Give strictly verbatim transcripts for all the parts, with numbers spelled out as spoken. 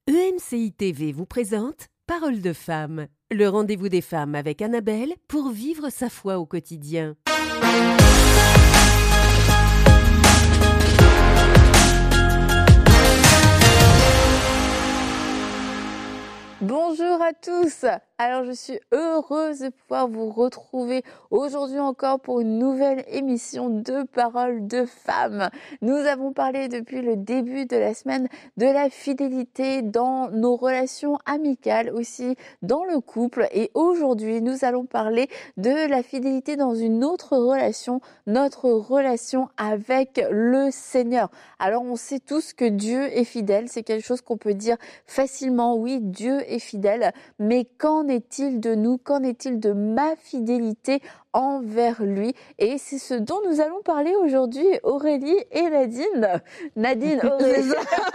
E M C I T V vous présente Parole de femme, le rendez-vous des femmes avec Annabelle pour vivre sa foi au quotidien. Bonjour à tous. Alors je suis heureuse de pouvoir vous retrouver aujourd'hui encore pour une nouvelle émission de Paroles de femmes. Nous avons parlé depuis le début de la semaine de la fidélité dans nos relations amicales, aussi dans le couple, et aujourd'hui nous allons parler de la fidélité dans une autre relation, notre relation avec le Seigneur. Alors on sait tous que Dieu est fidèle, c'est quelque chose qu'on peut dire facilement, oui, Dieu est fidèle, mais qu'en est-il de nous? Qu'en est-il de ma fidélité envers lui? Et c'est ce dont nous allons parler aujourd'hui, Aurélie et Nadine. Nadine, Aurélie.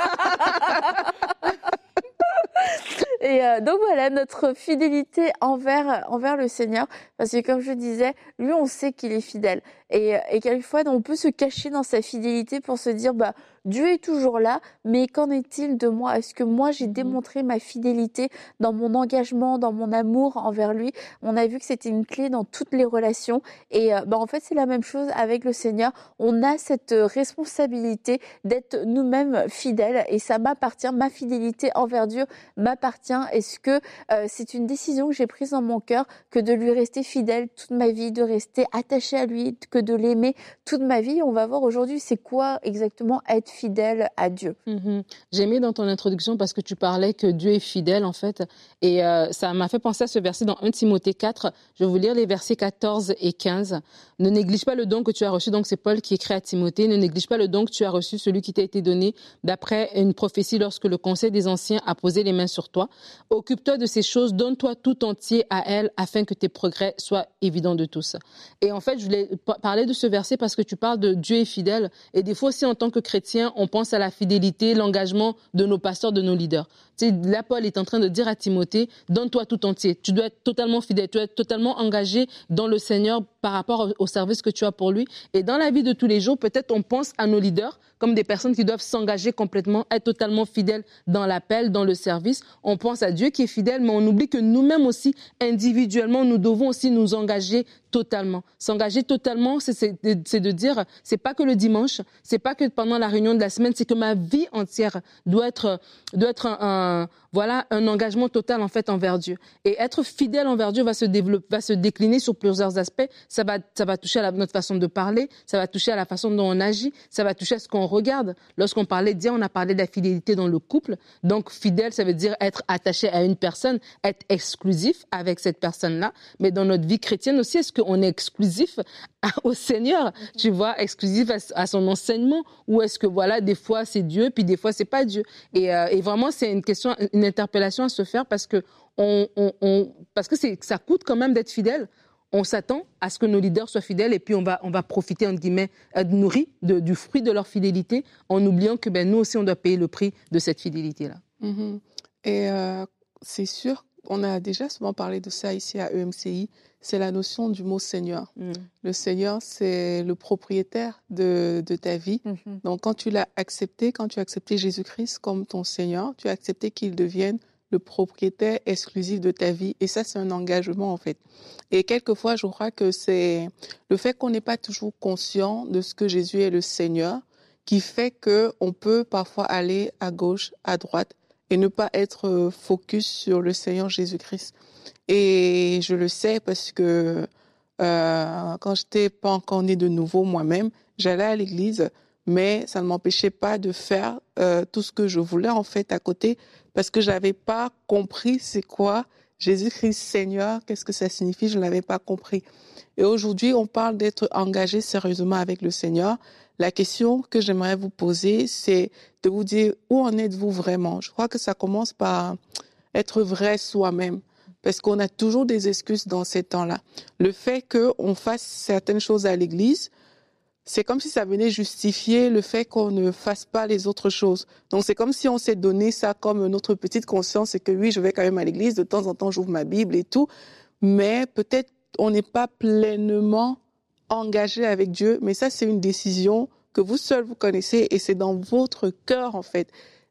Et euh, donc voilà, notre fidélité envers, envers le Seigneur, parce que comme je disais, lui on sait qu'il est fidèle. Et, et quelquefois on peut se cacher dans sa fidélité pour se dire, bah Dieu est toujours là, mais qu'en est-il de moi? Est-ce que moi j'ai démontré ma fidélité dans mon engagement, dans mon amour envers lui? On a vu que c'était une clé dans toutes les relations. Et euh, bah, en fait c'est la même chose avec le Seigneur. On a cette responsabilité d'être nous-mêmes fidèles, et ça m'appartient, ma fidélité envers Dieu m'appartient. Est-ce que euh, c'est une décision que j'ai prise dans mon cœur, que de lui rester fidèle toute ma vie, de rester attachée à lui, que de l'aimer toute ma vie? On va voir aujourd'hui c'est quoi exactement être fidèle à Dieu. Mm-hmm. J'ai aimé dans ton introduction parce que tu parlais que Dieu est fidèle en fait, et euh, ça m'a fait penser à ce verset dans premier Timothée quatre. Je vais vous lire les versets quatorze et quinze. Ne néglige pas le don que tu as reçu, donc c'est Paul qui écrit à Timothée, ne néglige pas le don que tu as reçu, celui qui t'a été donné d'après une prophétie lorsque le conseil des anciens a posé les mains sur toi. Occupe-toi de ces choses, donne-toi tout entier à elles afin que tes progrès soient évidents de tous. Et en fait, je voulais parler de ce verset parce que tu parles de Dieu est fidèle, et des fois aussi en tant que chrétien, on pense à la fidélité, l'engagement de nos pasteurs, de nos leaders. Tu sais, là, Paul est en train de dire à Timothée, donne-toi tout entier. Tu dois être totalement fidèle, tu dois être totalement engagé dans le Seigneur par rapport au service que tu as pour lui. Et dans la vie de tous les jours, peut-être on pense à nos leaders comme des personnes qui doivent s'engager complètement, être totalement fidèles dans l'appel, dans le service. On pense à Dieu qui est fidèle, mais on oublie que nous-mêmes aussi, individuellement, nous devons aussi nous engager totalement. S'engager totalement, c'est, c'est, c'est de dire, c'est pas que le dimanche, c'est pas que pendant la réunion de la semaine, c'est que ma vie entière doit être, doit être un, un, voilà, un engagement total en fait envers Dieu. Et être fidèle envers Dieu va se développer, va se décliner sur plusieurs aspects. Ça va, ça va toucher à la, notre façon de parler, ça va toucher à la façon dont on agit, ça va toucher à ce qu'on regarde. Lorsqu'on parlait d'hier, on a parlé de la fidélité dans le couple. Donc fidèle, ça veut dire être attaché à une personne, être exclusif avec cette personne-là. Mais dans notre vie chrétienne aussi, est-ce qu'on est exclusif au Seigneur, tu vois, exclusif à, à son enseignement, ou est-ce que voilà, des fois c'est Dieu, puis des fois c'est pas Dieu. Et, euh, et vraiment, c'est une question, une interpellation à se faire parce que on, on, on parce que c'est, ça coûte quand même d'être fidèle. On s'attend à ce que nos leaders soient fidèles, et puis on va, on va profiter, entre guillemets, être nourris de, du fruit de leur fidélité, en oubliant que ben, nous aussi, on doit payer le prix de cette fidélité-là. Mm-hmm. Et euh, c'est sûr, on a déjà souvent parlé de ça ici à E M C I, c'est la notion du mot Seigneur. Mm. Le Seigneur, c'est le propriétaire de, de ta vie. Mm-hmm. Donc, quand tu l'as accepté, quand tu as accepté Jésus-Christ comme ton Seigneur, tu as accepté qu'il devienne le propriétaire exclusif de ta vie. Et ça, c'est un engagement, en fait. Et quelquefois, je crois que c'est le fait qu'on n'est pas toujours conscient de ce que Jésus est le Seigneur qui fait qu'on peut parfois aller à gauche, à droite, et ne pas être focus sur le Seigneur Jésus-Christ. Et je le sais parce que euh, quand je n'étais pas encore née de nouveau moi-même, j'allais à l'église, mais ça ne m'empêchait pas de faire euh, tout ce que je voulais en fait à côté, parce que j'avais pas compris c'est quoi Jésus-Christ Seigneur, qu'est-ce que ça signifie, je ne l'avais pas compris. Et aujourd'hui, on parle d'être engagé sérieusement avec le Seigneur. La question que j'aimerais vous poser, c'est de vous dire où en êtes-vous vraiment. Je crois que ça commence par être vrai soi-même, parce qu'on a toujours des excuses dans ces temps-là. Le fait qu'on fasse certaines choses à l'église, c'est comme si ça venait justifier le fait qu'on ne fasse pas les autres choses. Donc, c'est comme si on s'est donné ça comme notre petite conscience, et que oui, je vais quand même à l'église, de temps en temps, j'ouvre ma Bible et tout, mais peut-être on n'est pas pleinement engagé avec Dieu, mais ça, c'est une décision que vous seul vous connaissez, et c'est dans votre cœur, en fait.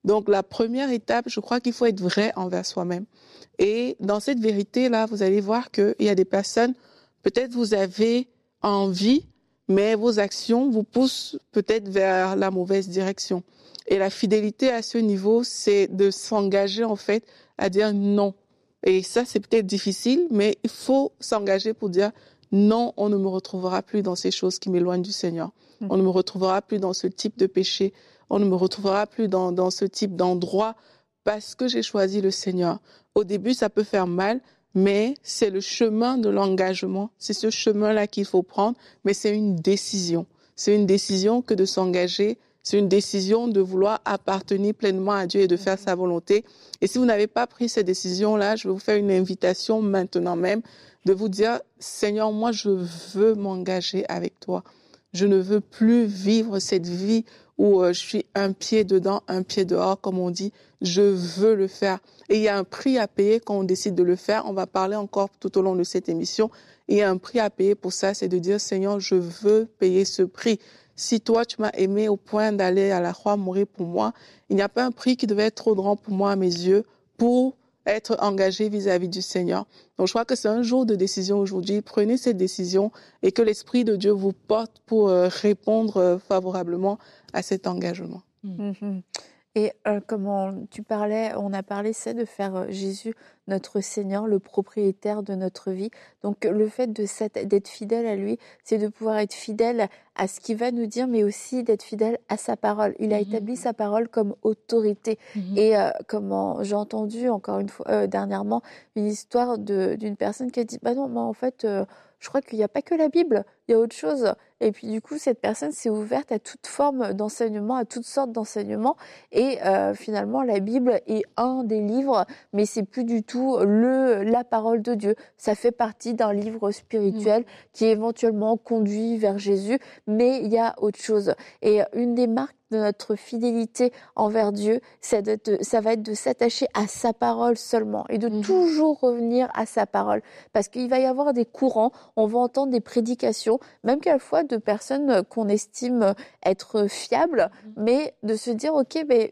Donc, la première étape, je crois qu'il faut être vrai envers soi-même. Et dans cette vérité-là, vous allez voir qu'il y a des personnes, peut-être vous avez envie, mais vos actions vous poussent peut-être vers la mauvaise direction. Et la fidélité à ce niveau, c'est de s'engager en fait à dire non. Et ça, c'est peut-être difficile, mais il faut s'engager pour dire non, on ne me retrouvera plus dans ces choses qui m'éloignent du Seigneur. Mmh. On ne me retrouvera plus dans ce type de péché. On ne me retrouvera plus dans, dans ce type d'endroit parce que j'ai choisi le Seigneur. Au début, ça peut faire mal, mais c'est le chemin de l'engagement. C'est ce chemin-là qu'il faut prendre, mais c'est une décision. C'est une décision que de s'engager. C'est une décision de vouloir appartenir pleinement à Dieu et de faire sa volonté. Et si vous n'avez pas pris cette décision-là, je vais vous faire une invitation maintenant même de vous dire, Seigneur, moi, je veux m'engager avec toi. Je ne veux plus vivre cette vie où euh, je suis un pied dedans, un pied dehors, comme on dit. Je veux le faire. Et il y a un prix à payer quand on décide de le faire. On va parler encore tout au long de cette émission. Et il y a un prix à payer pour ça, c'est de dire, Seigneur, je veux payer ce prix. Si toi, tu m'as aimé au point d'aller à la croix mourir pour moi, il n'y a pas un prix qui devait être trop grand pour moi à mes yeux pour être engagé vis-à-vis du Seigneur. Donc, je crois que c'est un jour de décision aujourd'hui. Prenez cette décision et que l'Esprit de Dieu vous porte pour euh, répondre euh, favorablement à cet engagement. Mm-hmm. Et euh, comment tu parlais, on a parlé, c'est de faire euh, Jésus notre Seigneur, le propriétaire de notre vie. Donc le fait de d'être fidèle à lui, c'est de pouvoir être fidèle à ce qu'il va nous dire, mais aussi d'être fidèle à sa parole. Il a mmh. établi sa parole comme autorité. Mmh. Et euh, comment j'ai entendu encore une fois euh, dernièrement une histoire de d'une personne qui a dit bah non, mais en fait. Euh, Je crois qu'il n'y a pas que la Bible, il y a autre chose. Et puis du coup, cette personne s'est ouverte à toute forme d'enseignement, à toutes sortes d'enseignements. Et euh, finalement, la Bible est un des livres, mais c'est plus du tout le la parole de Dieu. Ça fait partie d'un livre spirituel mmh. qui éventuellement conduit vers Jésus, mais il y a autre chose. Et une des marques de notre fidélité envers Dieu, c'est de, ça va être de s'attacher à sa parole seulement et de mmh. toujours revenir à sa parole. Parce qu'il va y avoir des courants, on va entendre des prédications, même quelquefois de personnes qu'on estime être fiables, mmh. mais de se dire, ok, mais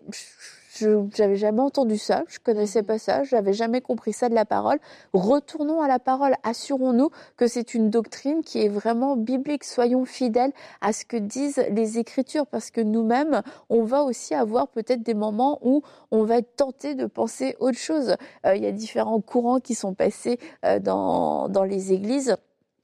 je j'avais jamais entendu ça, je connaissais pas ça, j'avais jamais compris ça de la parole. Retournons à la parole, assurons-nous que c'est une doctrine qui est vraiment biblique. Soyons fidèles à ce que disent les Écritures, parce que nous-mêmes, on va aussi avoir peut-être des moments où on va être tenté de penser autre chose. Euh, il y a différents courants qui sont passés euh, dans dans les églises.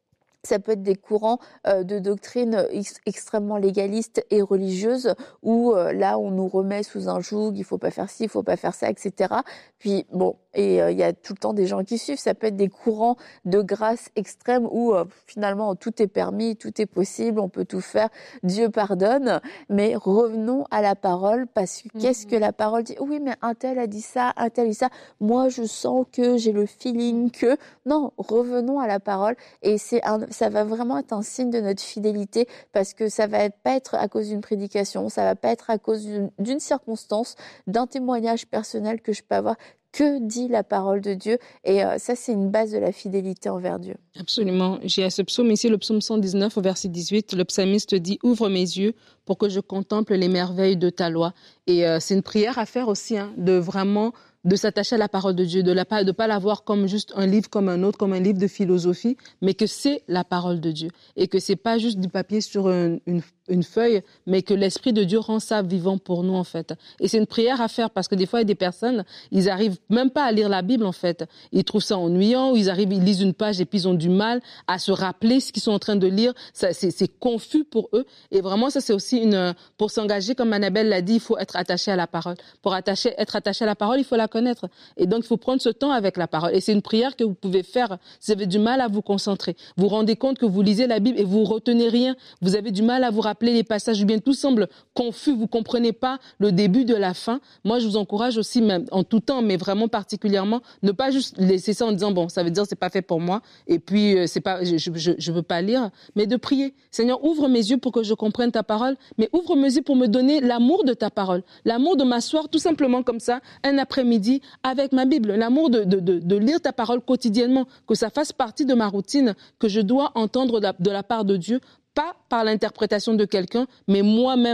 Ça peut être des courants euh, de doctrine ex- extrêmement légalistes et religieuses où euh, là, on nous remet sous un joug, il faut pas faire ci, il faut pas faire ça, et cetera. Puis bon, et il euh, y a tout le temps des gens qui suivent. Ça peut être des courants de grâce extrême où euh, finalement tout est permis, tout est possible, on peut tout faire, Dieu pardonne. Mais revenons à la parole, parce que mm-hmm. qu'est-ce que la parole dit ? Oui, mais un tel a dit ça, un tel a dit ça. Moi, je sens que j'ai le feeling que... Non, revenons à la parole. Et c'est un... ça va vraiment être un signe de notre fidélité, parce que ça va pas être à cause d'une prédication, ça va pas être à cause d'une, d'une circonstance, d'un témoignage personnel que je peux avoir. Que dit la parole de Dieu ? Et euh, ça, c'est une base de la fidélité envers Dieu. Absolument. J'ai ce psaume ici, le psaume cent dix-neuf, au verset dix-huit. Le psalmiste dit « Ouvre mes yeux pour que je contemple les merveilles de ta loi ». Et euh, c'est une prière à faire aussi, hein, de vraiment... de s'attacher à la parole de Dieu, de ne pas, de pas la voir comme juste un livre comme un autre, comme un livre de philosophie, mais que c'est la parole de Dieu. Et que ce n'est pas juste du papier sur une, une, une feuille, mais que l'Esprit de Dieu rend ça vivant pour nous, en fait. Et c'est une prière à faire, parce que des fois, il y a des personnes, ils n'arrivent même pas à lire la Bible, en fait. Ils trouvent ça ennuyant, ou ils arrivent, ils lisent une page et puis ils ont du mal à se rappeler ce qu'ils sont en train de lire. Ça, c'est, c'est confus pour eux. Et vraiment, ça, c'est aussi une... Pour s'engager, comme Annabelle l'a dit, il faut être attaché à la parole. Pour attacher, être attaché à la parole, il faut la connaître. Et donc, il faut prendre ce temps avec la parole. Et c'est une prière que vous pouvez faire si vous avez du mal à vous concentrer. Vous vous rendez compte que vous lisez la Bible et vous retenez rien. Vous avez du mal à vous rappeler les passages, ou bien tout semble confus. Vous comprenez pas le début de la fin. Moi, je vous encourage aussi, même en tout temps, mais vraiment particulièrement, ne pas juste laisser ça en disant, bon, ça veut dire c'est pas fait pour moi. Et puis, c'est pas, je, je, je veux pas lire. Mais de prier. Seigneur, ouvre mes yeux pour que je comprenne ta parole. Mais ouvre mes yeux pour me donner l'amour de ta parole. L'amour de m'asseoir tout simplement comme ça, un après-midi, avec ma Bible, l'amour de, de, de, de lire ta parole quotidiennement, que ça fasse partie de ma routine, que je dois entendre de la, de la part de Dieu, pas par l'interprétation de quelqu'un, mais moi-même,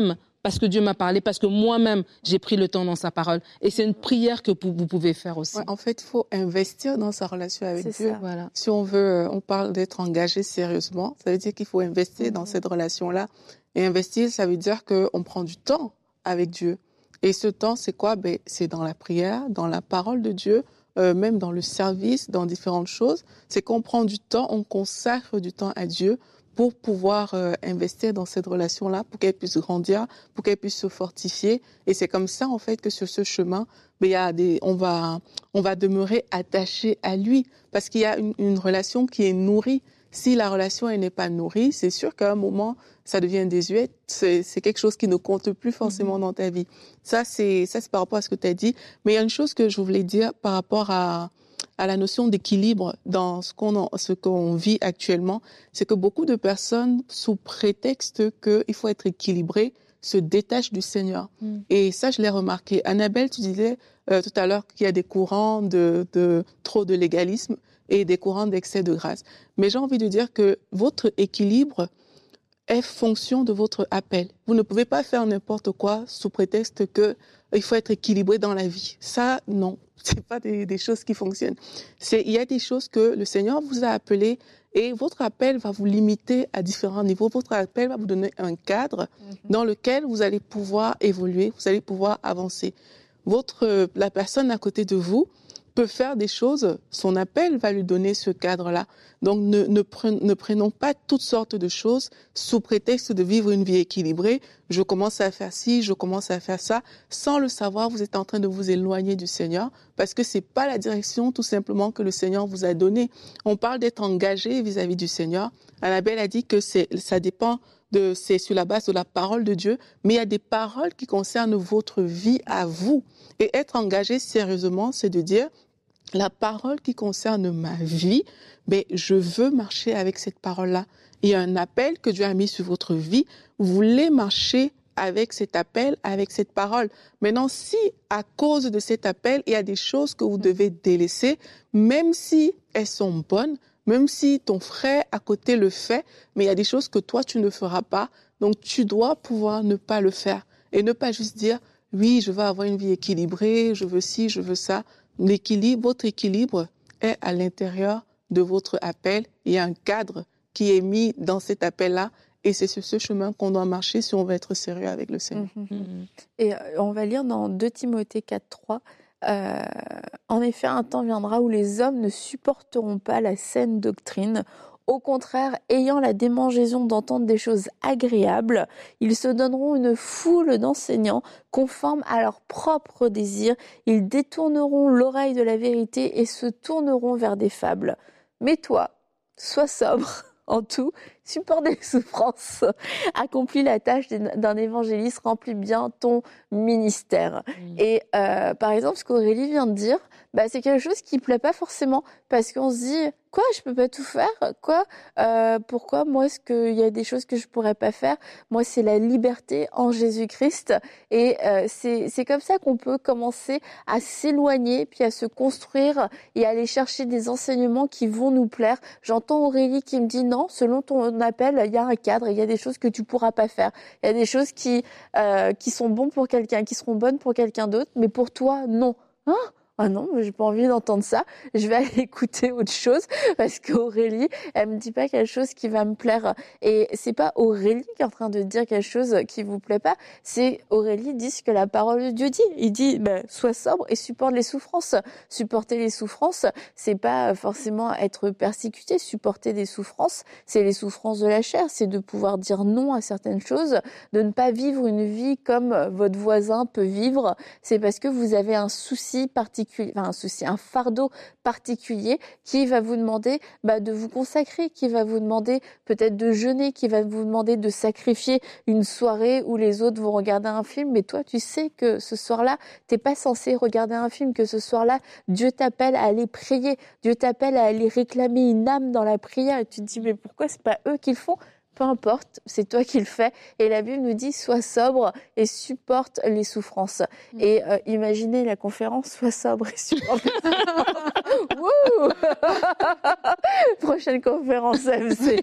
parce que Dieu m'a parlé, parce que moi-même, j'ai pris le temps dans sa parole. Et c'est une prière que vous pouvez faire aussi. Ouais, en fait, il faut investir dans sa relation avec C'est Dieu. ça. Voilà. Si on veut, on parle d'être engagé sérieusement, ça veut dire qu'il faut investir Mhm. dans cette relation-là. Et investir, ça veut dire qu'on prend du temps avec Dieu. Et ce temps, c'est quoi? Ben, c'est dans la prière, dans la parole de Dieu, euh, même dans le service, dans différentes choses. C'est qu'on prend du temps, on consacre du temps à Dieu pour pouvoir euh, investir dans cette relation-là, pour qu'elle puisse grandir, pour qu'elle puisse se fortifier. Et c'est comme ça, en fait, que sur ce chemin, ben, il y a des, on va, on va demeurer attaché à lui, parce qu'il y a une, une relation qui est nourrie. Si la relation elle n'est pas nourrie, c'est sûr qu'à un moment, ça devient désuet. C'est, c'est quelque chose qui ne compte plus forcément mm-hmm. dans ta vie. Ça, c'est, ça, c'est par rapport à ce que tu as dit. Mais il y a une chose que je voulais dire par rapport à, à la notion d'équilibre dans ce qu'on, en, ce qu'on vit actuellement. C'est que beaucoup de personnes, sous prétexte qu'il faut être équilibré, se détachent du Seigneur. Mm. Et ça, je l'ai remarqué. Annabelle, tu disais euh, tout à l'heure qu'il y a des courants de, de trop de légalisme et des courants d'excès de grâce. Mais j'ai envie de dire que votre équilibre est fonction de votre appel. Vous ne pouvez pas faire n'importe quoi sous prétexte que il faut être équilibré dans la vie. Ça, non, c'est pas des, des choses qui fonctionnent. C'est, il y a des choses que le Seigneur vous a appelées et votre appel va vous limiter à différents niveaux. Votre appel va vous donner un cadre mm-hmm. dans lequel vous allez pouvoir évoluer, vous allez pouvoir avancer. Votre, la personne à côté de vous peut faire des choses, son appel va lui donner ce cadre-là. Donc, ne, ne, pren, ne prenons pas toutes sortes de choses sous prétexte de vivre une vie équilibrée. Je commence à faire ci, je commence à faire ça. Sans le savoir, vous êtes en train de vous éloigner du Seigneur parce que c'est pas la direction tout simplement que le Seigneur vous a donnée. On parle d'être engagé vis-à-vis du Seigneur. Annabelle a dit que c'est, ça dépend de, c'est sur la base de la parole de Dieu, mais il y a des paroles qui concernent votre vie à vous. Et être engagé sérieusement, c'est de dire, la parole qui concerne ma vie, ben, je veux marcher avec cette parole-là. Il y a un appel que Dieu a mis sur votre vie. Vous voulez marcher avec cet appel, avec cette parole. Maintenant, si à cause de cet appel, il y a des choses que vous devez délaisser, même si elles sont bonnes, même si ton frère à côté le fait, mais il y a des choses que toi, tu ne feras pas. Donc, tu dois pouvoir ne pas le faire. Et ne pas juste dire, oui, je veux avoir une vie équilibrée, je veux ci, je veux ça. L'équilibre, votre équilibre est à l'intérieur de votre appel. Il y a un cadre qui est mis dans cet appel-là et c'est sur ce chemin qu'on doit marcher si on veut être sérieux avec le Seigneur. Mmh, mmh. Et on va lire dans deux Timothée quatre trois, euh, en effet, un temps viendra où les hommes ne supporteront pas la saine doctrine. Au contraire, ayant la démangeaison d'entendre des choses agréables, ils se donneront une foule d'enseignants conformes à leurs propres désirs. Ils détourneront l'oreille de la vérité et se tourneront vers des fables. Mais toi, sois sobre en tout, supporte les souffrances, accomplis la tâche d'un évangéliste, remplis bien ton ministère. Mmh. Et euh, par exemple, ce qu'Aurélie vient de dire, bah, c'est quelque chose qui ne plaît pas forcément parce qu'on se dit « Quoi, je peux pas tout faire ? Quoi euh, Pourquoi moi, est-ce qu'il y a des choses que je pourrais pas faire ? Moi, c'est la liberté en Jésus-Christ. » Et euh, c'est, c'est comme ça qu'on peut commencer à s'éloigner, puis à se construire et à aller chercher des enseignements qui vont nous plaire. J'entends Aurélie qui me dit « Non, selon ton appel, il y a un cadre, il y a des choses que tu pourras pas faire. Il y a des choses qui, euh, qui sont bonnes pour quelqu'un, qui seront bonnes pour quelqu'un d'autre, mais pour toi, non. » Hein ? Ah non, j'ai pas envie d'entendre ça. Je vais aller écouter autre chose parce qu'Aurélie, elle me dit pas quelque chose qui va me plaire. Et c'est pas Aurélie qui est en train de dire quelque chose qui vous plaît pas. C'est Aurélie dit ce que la parole de Dieu dit. Il dit, ben, sois sobre et supporte les souffrances. Supporter les souffrances, c'est pas forcément être persécuté. Supporter des souffrances, c'est les souffrances de la chair. C'est de pouvoir dire non à certaines choses, de ne pas vivre une vie comme votre voisin peut vivre. C'est parce que vous avez un souci particulier. Enfin, un souci, un fardeau particulier qui va vous demander bah, de vous consacrer, qui va vous demander peut-être de jeûner, qui va vous demander de sacrifier une soirée où les autres vont regarder un film, mais toi tu sais que ce soir-là, t'es pas censé regarder un film, que ce soir-là, Dieu t'appelle à aller prier, Dieu t'appelle à aller réclamer une âme dans la prière, et tu te dis mais pourquoi c'est pas eux qui le font ? peu importe, c'est toi qui le fais. Et la Bible nous dit, sois sobre et supporte les souffrances. Mmh. Et euh, imaginez la conférence, sois sobre et supporte les souffrances. Wouh Prochaine conférence M C.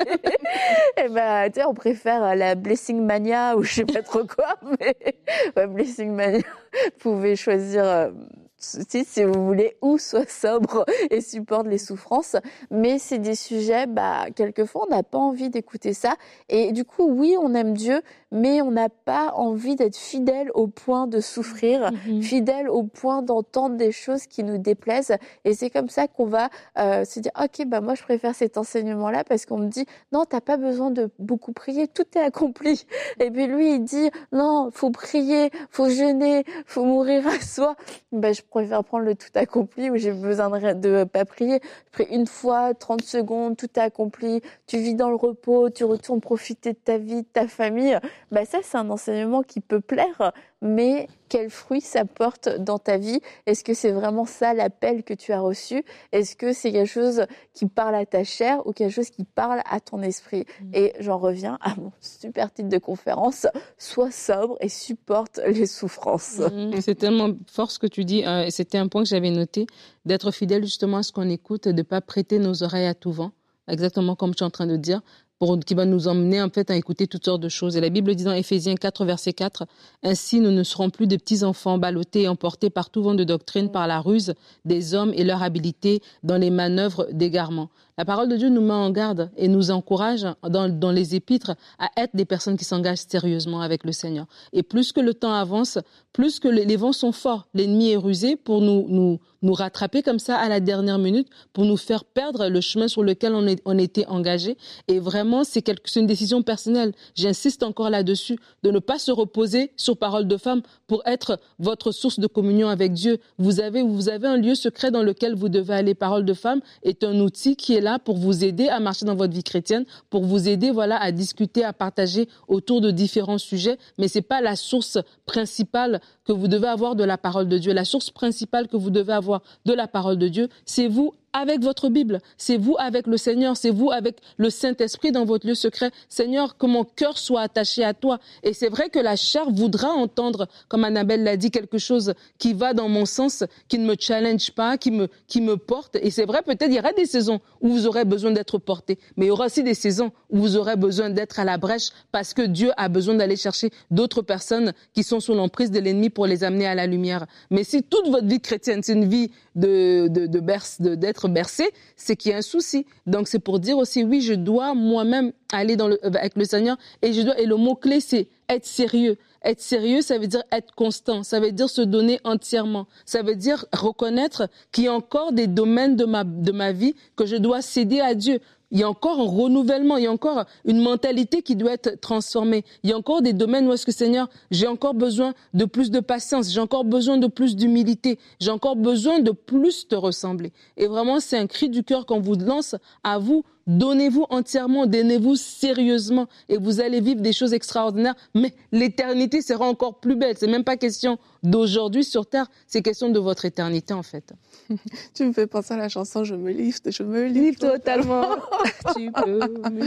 Et ben, tu sais, on préfère la Blessing Mania ou je sais pas trop quoi, mais ouais, Blessing Mania, vous pouvez choisir... Euh, Si, si vous voulez, ou soit sobre et supporte les souffrances. Mais c'est des sujets, bah, quelquefois, on n'a pas envie d'écouter ça. Et du coup, oui, on aime Dieu, mais on n'a pas envie d'être fidèle au point de souffrir, mm-hmm. fidèle au point d'entendre des choses qui nous déplaisent. Et c'est comme ça qu'on va euh, se dire, ok, bah, moi, je préfère cet enseignement-là parce qu'on me dit, non, t'as pas besoin de beaucoup prier, tout est accompli. Et puis lui, il dit, non, faut prier, faut jeûner, faut mourir à soi. Bah, je préfère prendre le tout accompli où j'ai besoin de, de pas prier. Je prie une fois, trente secondes, tout est accompli. Tu vis dans le repos, tu retournes profiter de ta vie, de ta famille. Bah ça, c'est un enseignement qui peut plaire, mais quel fruit ça porte dans ta vie? Est-ce que c'est vraiment ça l'appel que tu as reçu? Est-ce que c'est quelque chose qui parle à ta chair ou quelque chose qui parle à ton esprit? Mmh. Et j'en reviens à mon super titre de conférence, sois sobre et supporte les souffrances. Mmh. C'est tellement fort ce que tu dis. Euh, c'était un point que j'avais noté, d'être fidèle justement à ce qu'on écoute, de ne pas prêter nos oreilles à tout vent, exactement comme tu es en train de dire, pour, qui va nous emmener en fait à écouter toutes sortes de choses. Et la Bible dit dans Éphésiens quatre, verset quatre, « Ainsi nous ne serons plus des petits enfants ballottés et emportés par tout vent de doctrine, par la ruse des hommes et leur habileté dans les manœuvres d'égarement. » La parole de Dieu nous met en garde et nous encourage dans, dans les épîtres à être des personnes qui s'engagent sérieusement avec le Seigneur. Et plus que le temps avance, plus que les vents sont forts, l'ennemi est rusé pour nous, nous, nous rattraper comme ça à la dernière minute, pour nous faire perdre le chemin sur lequel on, est, on était engagé. Et vraiment, c'est, quelque, c'est une décision personnelle. J'insiste encore là-dessus, de ne pas se reposer sur parole de femme pour être votre source de communion avec Dieu. Vous avez, vous avez un lieu secret dans lequel vous devez aller. Parole de femme est un outil qui est là pour vous aider à marcher dans votre vie chrétienne, pour vous aider voilà, à discuter, à partager autour de différents sujets. Mais ce n'est pas la source principale que vous devez avoir de la parole de Dieu. La source principale que vous devez avoir de la parole de Dieu, c'est vous avec votre Bible, c'est vous avec le Seigneur, c'est vous avec le Saint-Esprit dans votre lieu secret. Seigneur, que mon cœur soit attaché à toi. Et c'est vrai que la chair voudra entendre, comme Annabelle l'a dit, quelque chose qui va dans mon sens, qui ne me challenge pas, qui me, qui me porte. Et c'est vrai, peut-être il y aura des saisons où vous aurez besoin d'être porté, mais il y aura aussi des saisons où vous aurez besoin d'être à la brèche parce que Dieu a besoin d'aller chercher d'autres personnes qui sont sous l'emprise de l'ennemi pour les amener à la lumière. Mais si toute votre vie chrétienne, c'est une vie de, de, de berce, de, d'être bercé, c'est qu'il y a un souci. Donc c'est pour dire aussi, oui, je dois moi-même aller dans le, avec le Seigneur et je dois, et le mot-clé, c'est être sérieux. Être sérieux, ça veut dire être constant, ça veut dire se donner entièrement, ça veut dire reconnaître qu'il y a encore des domaines de ma, de ma vie que je dois céder à Dieu. Il y a encore un renouvellement, il y a encore une mentalité qui doit être transformée. Il y a encore des domaines où est-ce que, Seigneur, j'ai encore besoin de plus de patience, j'ai encore besoin de plus d'humilité, j'ai encore besoin de plus te ressembler. Et vraiment, c'est un cri du cœur qu'on vous lance à vous. Donnez-vous entièrement, donnez-vous sérieusement et vous allez vivre des choses extraordinaires. Mais l'éternité sera encore plus belle. C'est même pas question d'aujourd'hui sur terre, c'est question de votre éternité en fait. Tu me fais penser à la chanson « Je me livre, je me livre, livre totalement ». Tu peux me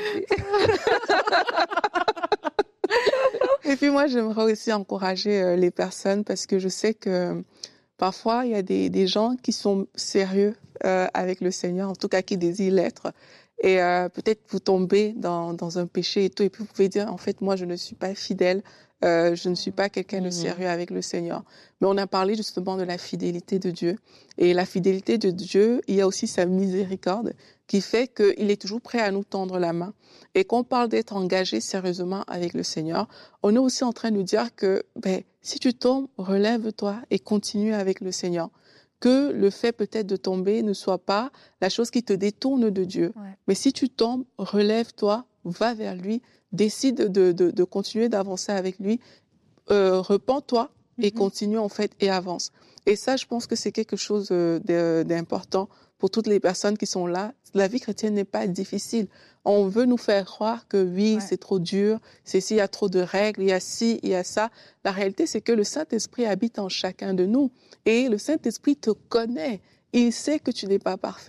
Et puis moi, j'aimerais aussi encourager les personnes parce que je sais que parfois, il y a des, des gens qui sont sérieux euh, avec le Seigneur, en tout cas qui désirent l'être. Et euh, peut-être vous tombez dans, dans un péché et tout, et puis vous pouvez dire, en fait, moi, je ne suis pas fidèle, euh, je ne suis pas quelqu'un de sérieux avec le Seigneur. Mais on a parlé justement de la fidélité de Dieu. Et la fidélité de Dieu, il y a aussi sa miséricorde qui fait qu'il est toujours prêt à nous tendre la main. Et quand on parle d'être engagé sérieusement avec le Seigneur, on est aussi en train de dire que ben, si tu tombes, relève-toi et continue avec le Seigneur. Que le fait peut-être de tomber ne soit pas la chose qui te détourne de Dieu. Ouais. Mais si tu tombes, relève-toi, va vers lui, décide de, de, de continuer d'avancer avec lui, euh, repens-toi et mm-hmm. continue en fait et avance. Et ça, je pense que c'est quelque chose de, d'important pour toutes les personnes qui sont là. La vie chrétienne n'est pas difficile. On veut nous faire croire que oui, ouais. c'est trop dur, c'est s'il y a trop de règles, il y a ci, il y a ça. La réalité, c'est que le Saint-Esprit habite en chacun de nous. Et le Saint-Esprit te connaît. Il sait que tu n'es pas parfait.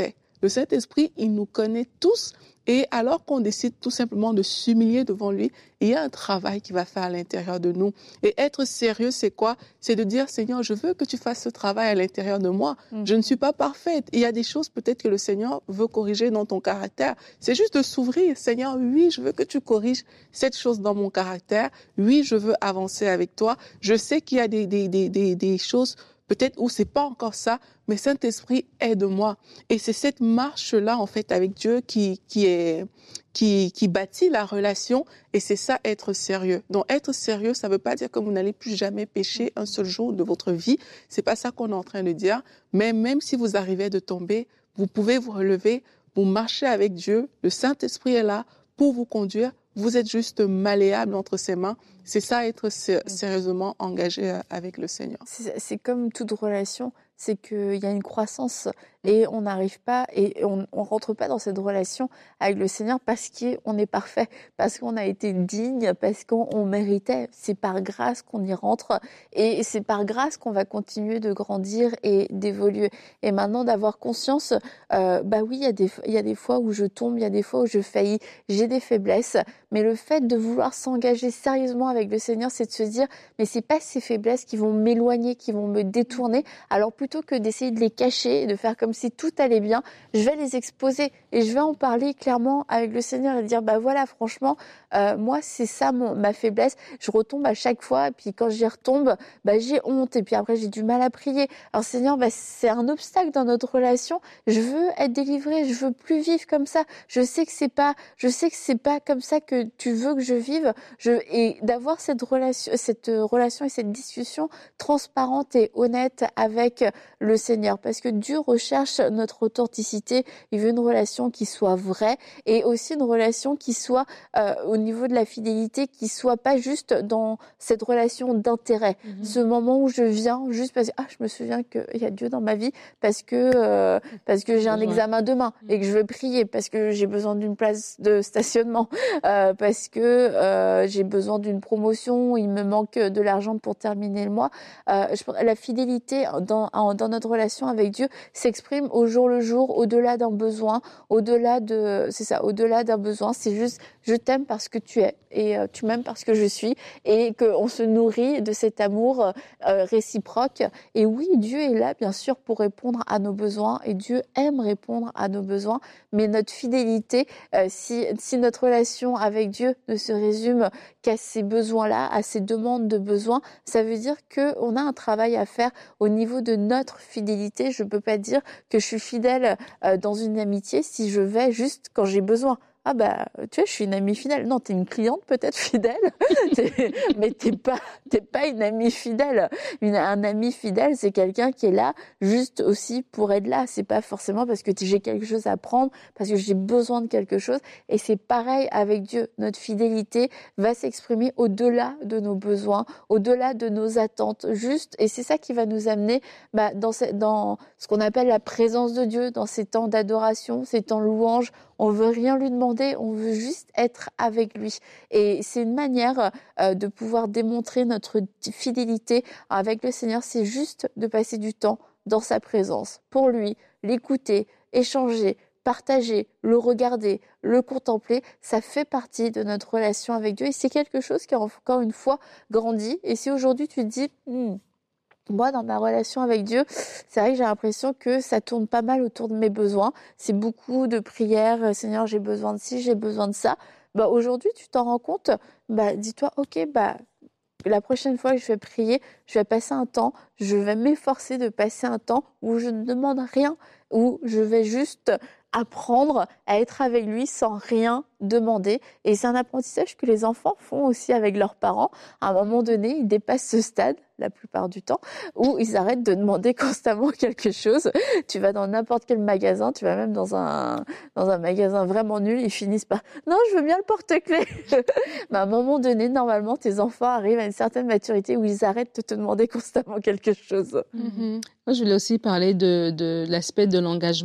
Le Saint-Esprit, il nous connaît tous. Et alors qu'on décide tout simplement de s'humilier devant lui, il y a un travail qui va faire à l'intérieur de nous. Et être sérieux, c'est quoi? C'est de dire, Seigneur, je veux que tu fasses ce travail à l'intérieur de moi. Mm. Je ne suis pas parfaite. Il y a des choses peut-être que le Seigneur veut corriger dans ton caractère. C'est juste de s'ouvrir. Seigneur, oui, je veux que tu corriges cette chose dans mon caractère. Oui, je veux avancer avec toi. Je sais qu'il y a des, des, des, des, des choses peut-être où c'est pas encore ça, mais Saint-Esprit, aide-moi. Et c'est cette marche-là, en fait, avec Dieu qui, qui est, qui, qui bâtit la relation. Et c'est ça, être sérieux. Donc, être sérieux, ça veut pas dire que vous n'allez plus jamais pécher un seul jour de votre vie. C'est pas ça qu'on est en train de dire. Mais même si vous arrivez de tomber, vous pouvez vous relever, vous marchez avec Dieu. Le Saint-Esprit est là pour vous conduire. Vous êtes juste malléable entre ses mains. C'est ça, être sérieusement engagé avec le Seigneur. C'est, c'est comme toute relation, c'est qu'il y a une croissance et on n'arrive pas et on ne rentre pas dans cette relation avec le Seigneur parce qu'on est parfait, parce qu'on a été digne, parce qu'on on méritait. C'est par grâce qu'on y rentre et c'est par grâce qu'on va continuer de grandir et d'évoluer. Et maintenant, d'avoir conscience, euh, bah oui, il y a des, il y a des fois où je tombe, il y a des fois où je faillis, j'ai des faiblesses, mais le fait de vouloir s'engager sérieusement avec le Seigneur, c'est de se dire, mais c'est pas ces faiblesses qui vont m'éloigner, qui vont me détourner. Alors plutôt que d'essayer de les cacher et de faire comme si tout allait bien, je vais les exposer et je vais en parler clairement avec le Seigneur et dire, bah voilà, franchement, euh, moi c'est ça mon, ma faiblesse. Je retombe à chaque fois et puis quand j'y retombe, bah j'ai honte et puis après j'ai du mal à prier. Alors Seigneur, bah c'est un obstacle dans notre relation. Je veux être délivrée, je veux plus vivre comme ça. Je sais que c'est pas, je sais que c'est pas comme ça que tu veux que je vive. Je et d'avoir cette relation, cette relation et cette discussion transparente et honnête avec le Seigneur, parce que Dieu recherche notre authenticité. Il veut une relation qui soit vraie et aussi une relation qui soit euh, au niveau de la fidélité, qui soit pas juste dans cette relation d'intérêt. Mm-hmm. Ce moment où je viens juste parce que ah, je me souviens qu'il y a Dieu dans ma vie parce que euh, parce que j'ai un examen demain et que je veux prier, parce que j'ai besoin d'une place de stationnement, euh, parce que euh, j'ai besoin d'une promotion, il me manque de l'argent pour terminer le mois. Euh, je, la fidélité dans, dans notre relation avec Dieu s'exprime au jour le jour, au-delà d'un besoin, au-delà de, c'est ça, au-delà d'un besoin. C'est juste, je t'aime parce que tu es et euh, tu m'aimes parce que je suis, et qu'on se nourrit de cet amour euh, réciproque. Et oui, Dieu est là, bien sûr, pour répondre à nos besoins, et Dieu aime répondre à nos besoins. Mais notre fidélité, euh, si, si notre relation avec Dieu ne se résume qu'à ces besoins-là, à ces demandes de besoins, ça veut dire qu'on a un travail à faire au niveau de notre fidélité. Je ne peux pas dire que je suis fidèle euh, dans une amitié si je vais juste quand j'ai besoin. Ah bah, tu vois, je suis une amie fidèle. Non, t'es une cliente peut-être fidèle, t'es, mais t'es pas, t'es pas une amie fidèle. Une, un ami fidèle, c'est quelqu'un qui est là juste aussi pour être là. C'est pas forcément parce que j'ai quelque chose à prendre, parce que j'ai besoin de quelque chose. Et c'est pareil avec Dieu. Notre fidélité va s'exprimer au-delà de nos besoins, au-delà de nos attentes. Juste, et c'est ça qui va nous amener bah, dans, ce, dans ce qu'on appelle la présence de Dieu, dans ces temps d'adoration, ces temps de louange. On veut rien lui demander, on veut juste être avec lui. Et c'est une manière euh, de pouvoir démontrer notre fidélité avec le Seigneur, c'est juste de passer du temps dans sa présence, pour lui, l'écouter, échanger, partager, le regarder, le contempler. Ça fait partie de notre relation avec Dieu et c'est quelque chose qui a encore une fois grandi. Et si aujourd'hui tu te dis... Hmm, moi, dans ma relation avec Dieu, c'est vrai que j'ai l'impression que ça tourne pas mal autour de mes besoins. C'est beaucoup de prières. Seigneur, j'ai besoin de ci, j'ai besoin de ça. Bah, aujourd'hui, tu t'en rends compte. Bah, dis-toi, ok, bah, la prochaine fois que je vais prier, je vais passer un temps, je vais m'efforcer de passer un temps où je ne demande rien, où je vais juste apprendre à être avec lui sans rien demander. Et c'est un apprentissage que les enfants font aussi avec leurs parents. À un moment donné, ils dépassent ce stade, la plupart du temps, où ils arrêtent de demander constamment quelque chose. Tu vas dans n'importe quel magasin, tu vas même dans un, dans un magasin vraiment nul, ils finissent par « Non, je veux bien le porte-clés !» Mais à un moment donné, normalement, tes enfants arrivent à une certaine maturité où ils arrêtent de te demander constamment quelque chose. Mm-hmm. Moi, je voulais aussi parler de, de l'aspect de l'engagement.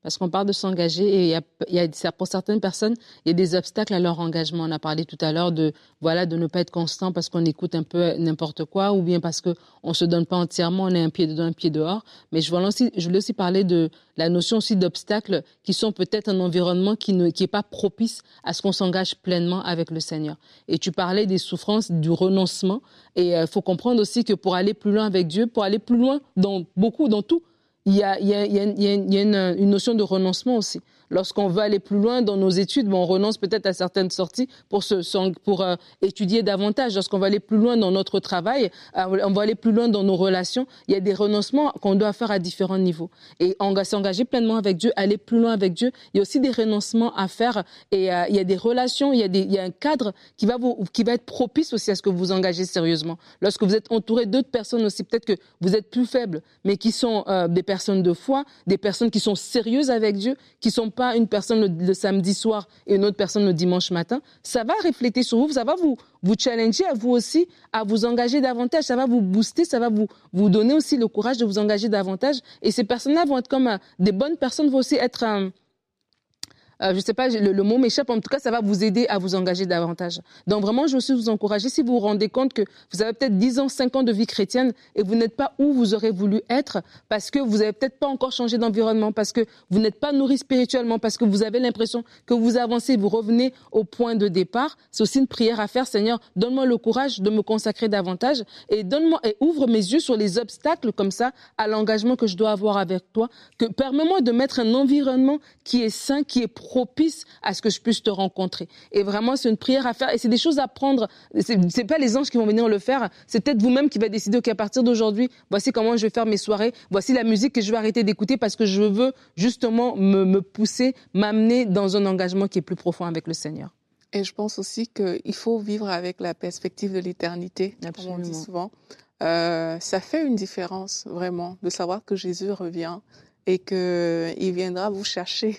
Parce qu'on parle de s'engager et il y a, il y a, pour certaines personnes, il y a des obstacles à leur engagement. On a parlé tout à l'heure de, voilà, de ne pas être constant parce qu'on écoute un peu n'importe quoi ou bien parce qu'on ne se donne pas entièrement, on est un pied dedans, un pied dehors. Mais je voulais aussi, je voulais aussi parler de la notion aussi d'obstacles qui sont peut-être un environnement qui ne, qui est pas propice à ce qu'on s'engage pleinement avec le Seigneur. Et tu parlais des souffrances, du renoncement. Et il euh, faut comprendre aussi que pour aller plus loin avec Dieu, pour aller plus loin dans beaucoup, dans tout, il y a, il y a, il y a, il y a, une, il y a une, une notion de renoncement aussi. Lorsqu'on veut aller plus loin dans nos études, ben on renonce peut-être à certaines sorties pour, se, pour euh, étudier davantage. Lorsqu'on va aller plus loin dans notre travail, euh, on va aller plus loin dans nos relations. Il y a des renoncements qu'on doit faire à différents niveaux. Et on va s'engager pleinement avec Dieu, aller plus loin avec Dieu. Il y a aussi des renoncements à faire. Et euh, il y a des relations, il y a, des, il y a un cadre qui va, vous, qui va être propice aussi à ce que vous vous engagez sérieusement. Lorsque vous êtes entouré d'autres personnes aussi, peut-être que vous êtes plus faibles, mais qui sont euh, des personnes de foi, des personnes qui sont sérieuses avec Dieu, qui sont pas une personne le, le samedi soir et une autre personne le dimanche matin, ça va refléter sur vous, ça va vous, vous challenger à vous aussi, à vous engager davantage, ça va vous booster, ça va vous, vous donner aussi le courage de vous engager davantage. Et ces personnes-là vont être comme euh, des bonnes personnes, vont aussi être... Euh, Euh, je ne sais pas, le, le mot m'échappe. En tout cas, ça va vous aider à vous engager davantage. Donc vraiment, je veux aussi vous encourager. Si vous vous rendez compte que vous avez peut-être dix ans, cinq ans de vie chrétienne et vous n'êtes pas où vous aurez voulu être parce que vous n'avez peut-être pas encore changé d'environnement, parce que vous n'êtes pas nourri spirituellement, parce que vous avez l'impression que vous avancez, vous revenez au point de départ, c'est aussi une prière à faire. Seigneur, donne-moi le courage de me consacrer davantage et donne-moi et ouvre mes yeux sur les obstacles comme ça à l'engagement que je dois avoir avec toi. Que permets-moi de mettre un environnement qui est sain, qui est propice à ce que je puisse te rencontrer. Et vraiment, c'est une prière à faire. Et c'est des choses à prendre. C'est, c'est pas les anges qui vont venir le faire. C'est peut-être vous-même qui va décider, OK, à partir d'aujourd'hui, voici comment je vais faire mes soirées. Voici la musique que je vais arrêter d'écouter parce que je veux justement me, me pousser, m'amener dans un engagement qui est plus profond avec le Seigneur. Et je pense aussi qu'il faut vivre avec la perspective de l'éternité, Absolument. comme on dit souvent. Euh, ça fait une différence, vraiment, de savoir que Jésus revient et qu'il viendra vous chercher.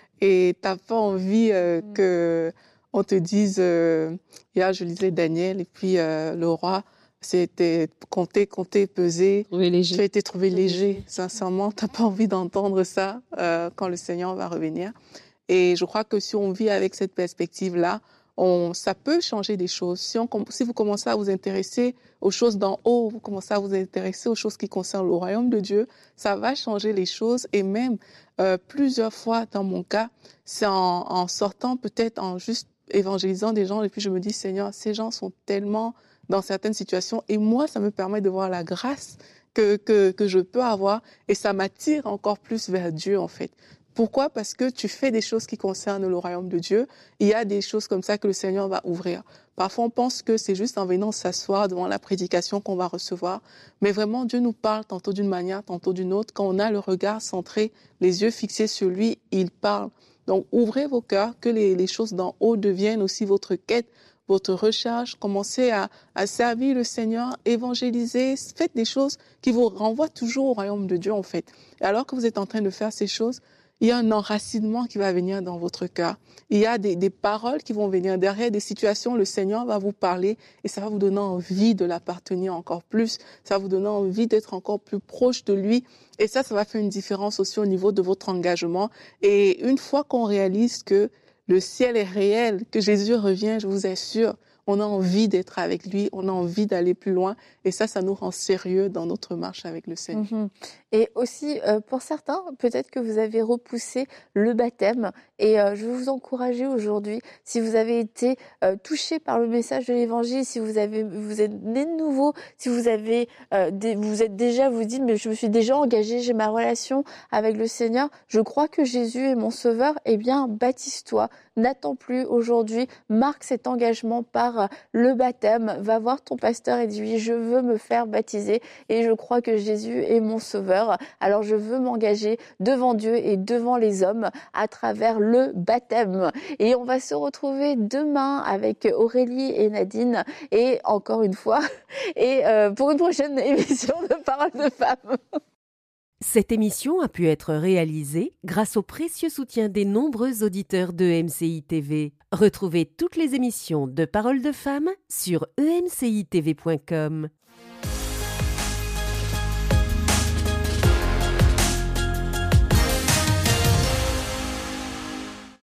Et t'as pas envie euh, mm. que on te dise, euh, hier je lisais Daniel et puis euh, le roi, c'était compter, compter, peser. Trouvé léger. Tu as été trouvé léger. Sincèrement, t'as pas envie d'entendre ça euh, quand le Seigneur va revenir. Et je crois que si on vit avec cette perspective-là, on, ça peut changer des choses. Si, on, si vous commencez à vous intéresser aux choses d'en haut, vous commencez à vous intéresser aux choses qui concernent le royaume de Dieu, ça va changer les choses. Et même euh, plusieurs fois, dans mon cas, c'est en, en sortant peut-être, en juste évangélisant des gens, et puis je me dis, Seigneur, ces gens sont tellement dans certaines situations, et moi, ça me permet de voir la grâce que, que, que je peux avoir, et ça m'attire encore plus vers Dieu, en fait. Pourquoi? Parce que tu fais des choses qui concernent le royaume de Dieu. Il y a des choses comme ça que le Seigneur va ouvrir. Parfois, on pense que c'est juste en venant s'asseoir devant la prédication qu'on va recevoir. Mais vraiment, Dieu nous parle tantôt d'une manière, tantôt d'une autre. Quand on a le regard centré, les yeux fixés sur lui, il parle. Donc, ouvrez vos cœurs, que les, les choses d'en haut deviennent aussi votre quête, votre recherche. Commencez à, à servir le Seigneur, évangéliser. Faites des choses qui vous renvoient toujours au royaume de Dieu, en fait. Et alors que vous êtes en train de faire ces choses, il y a un enracinement qui va venir dans votre cœur. Il y a des, des paroles qui vont venir derrière, des situations, le Seigneur va vous parler et ça va vous donner envie de l'appartenir encore plus. Ça va vous donner envie d'être encore plus proche de lui. Et ça, ça va faire une différence aussi au niveau de votre engagement. Et une fois qu'on réalise que le ciel est réel, que Jésus revient, je vous assure, on a envie d'être avec lui, on a envie d'aller plus loin. Et ça, ça nous rend sérieux dans notre marche avec le Seigneur. Mmh. Et aussi, euh, pour certains, peut-être que vous avez repoussé le baptême. Et euh, je veux vous encourager aujourd'hui, si vous avez été euh, touché par le message de l'Évangile, si vous avez, vous êtes né de nouveau, si vous avez, euh, des, vous êtes déjà, vous dites, mais je me suis déjà engagé, j'ai ma relation avec le Seigneur, je crois que Jésus est mon sauveur, eh bien, baptise-toi. N'attends plus aujourd'hui, marque cet engagement par le baptême, va voir ton pasteur et dis-lui, je veux me faire baptiser et je crois que Jésus est mon sauveur. Alors je veux m'engager devant Dieu et devant les hommes à travers le baptême. Et on va se retrouver demain avec Aurélie et Nadine et encore une fois, et euh, pour une prochaine émission de Paroles de Femmes. Cette émission a pu être réalisée grâce au précieux soutien des nombreux auditeurs de E M C I T V. Retrouvez toutes les émissions de Paroles de Femmes sur e m c i t v point com.